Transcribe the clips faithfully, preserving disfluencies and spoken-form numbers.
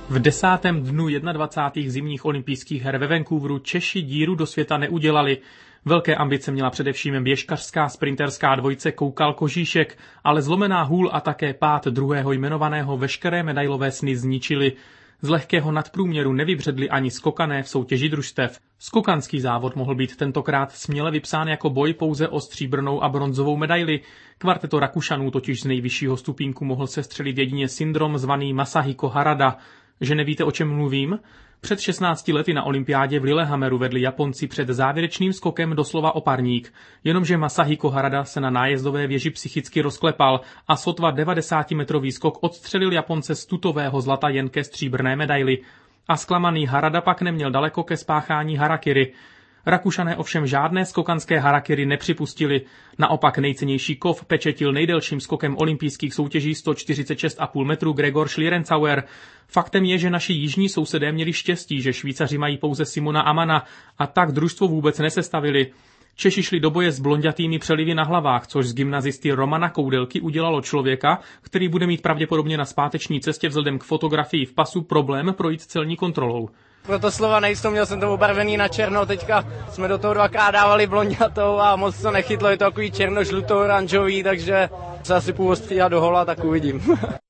V desátém dnu dvacátých zimních olympijských her ve Vancouveru Češi díru do světa neudělali. Velké ambice měla především běžkařská sprinterská dvojice Koukal Kožíšek, ale zlomená hůl a také pád druhého jmenovaného veškeré medailové sny zničili. Z lehkého nadprůměru nevybředli ani skokané v soutěži družstev. Skokanský závod mohl být tentokrát směle vypsán jako boj pouze o stříbrnou a bronzovou medaili. Kvarteto Rakušanů totiž z nejvyššího stupínku mohl sestřelit jedině syndrom zvaný Masahiko Harada. Že nevíte, o čem mluvím? Před šestnácti lety na olympiádě v Lillehammeru vedli Japonci před závěrečným skokem doslova o parník. Jenomže Masahiko Harada se na nájezdové věži psychicky rozklepal a sotva devadesátimetrový skok odstřelil Japonce z tutového zlata jen ke stříbrné medaili. A zklamaný Harada pak neměl daleko ke spáchání harakiri. Rakušané ovšem žádné skokanské harakiri nepřipustili. Naopak nejcennější kov pečetil nejdelším skokem olympijských soutěží sto čtyřicet šest celá pět metru Gregor Schlierenzauer. Faktem je, že naši jižní sousedé měli štěstí, že Švýcaři mají pouze Simona Amana a tak družstvo vůbec nesestavili. Češi šli do boje s blonďatými přelivy na hlavách, což z gymnazisty Romana Koudelky udělalo člověka, který bude mít pravděpodobně na zpáteční cestě vzhledem k fotografii v pasu problém projít celní kontrolou. Proto slova nejsou, měl jsem to obarvený na černo, teďka jsme do toho dvakrát dávali blonďatou a moc to nechytlo, je to takový černo-žluto-oranžový, takže se asi půjdu ostříhat do hola, tak uvidím.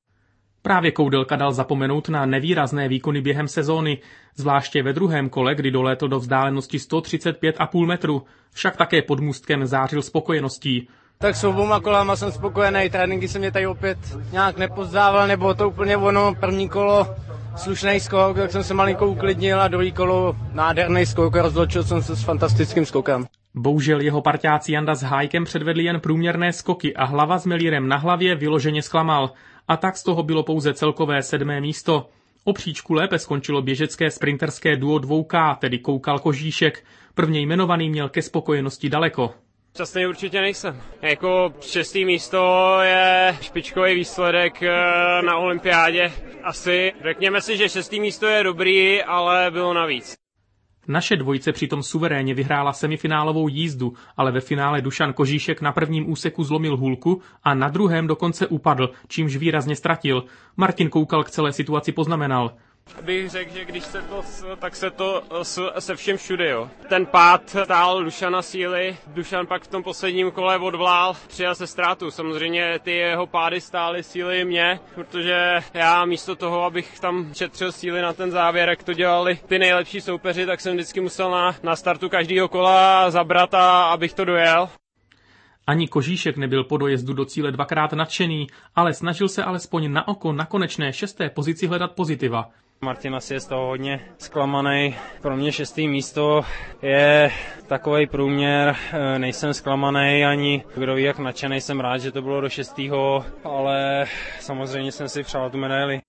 Právě Koudelka dal zapomenout na nevýrazné výkony během sezóny, zvláště ve druhém kole, kdy dolétl do vzdálenosti sto třicet pět celá pět metru, však také pod můstkem zářil spokojeností. Tak s oboma kolama jsem spokojený, tréninky se mě tady opět nějak nepozdával, nebo to úplně ono, první kolo slušný skok, tak jsem se malinko uklidnil a druhý kolo nádherný skok, rozločil jsem se s fantastickým skokem. Bohužel jeho parťáci Janda s Hájkem předvedli jen průměrné skoky a Hlava s Melírem na hlavě vyloženě zklamal. A tak z toho bylo pouze celkové sedmé místo. O příčku lépe skončilo běžecké sprinterské duo dvou ká, tedy Koukal Kožíšek. Prvně jmenovaný měl ke spokojenosti daleko. Šťastný určitě nejsem. Jako šestý místo je špičkový výsledek na olympiádě. Asi řekněme si, že šestý místo je dobrý, ale bylo navíc. Naše dvojice přitom suverénně vyhrála semifinálovou jízdu, ale ve finále Dušan Kožíšek na prvním úseku zlomil hůlku a na druhém dokonce upadl, čímž výrazně ztratil. Martin Koukal k celé situaci poznamenal. Bych řekl, že když se to, tak se to se všem všude, jo. Ten pád stál Dušana síly, Dušan pak v tom posledním kole odvlál, přijal se ztrátu. Samozřejmě ty jeho pády stály síly mě, protože já místo toho, abych tam šetřil síly na ten závěr, jak to dělali ty nejlepší soupeři, tak jsem vždycky musel na, na startu každého kola zabrat, a abych to dojel. Ani Kožíšek nebyl po dojezdu do cíle dvakrát nadšený, ale snažil se alespoň na oko na konečné šesté pozici hledat pozitiva. Martin asi je z toho hodně zklamaný. Pro mě šestý místo je takovej průměr, nejsem zklamaný ani kdo ví jak nadšený, jsem rád, že to bylo do šestého, ale samozřejmě jsem si přál tu medaili.